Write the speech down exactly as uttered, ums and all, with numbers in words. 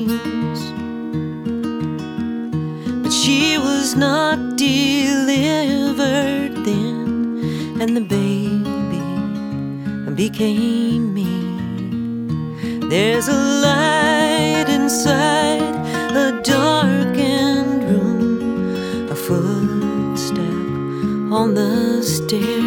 But she was not delivered then, and the baby became me. There's a light inside a darkened room, a footstep on the stairs.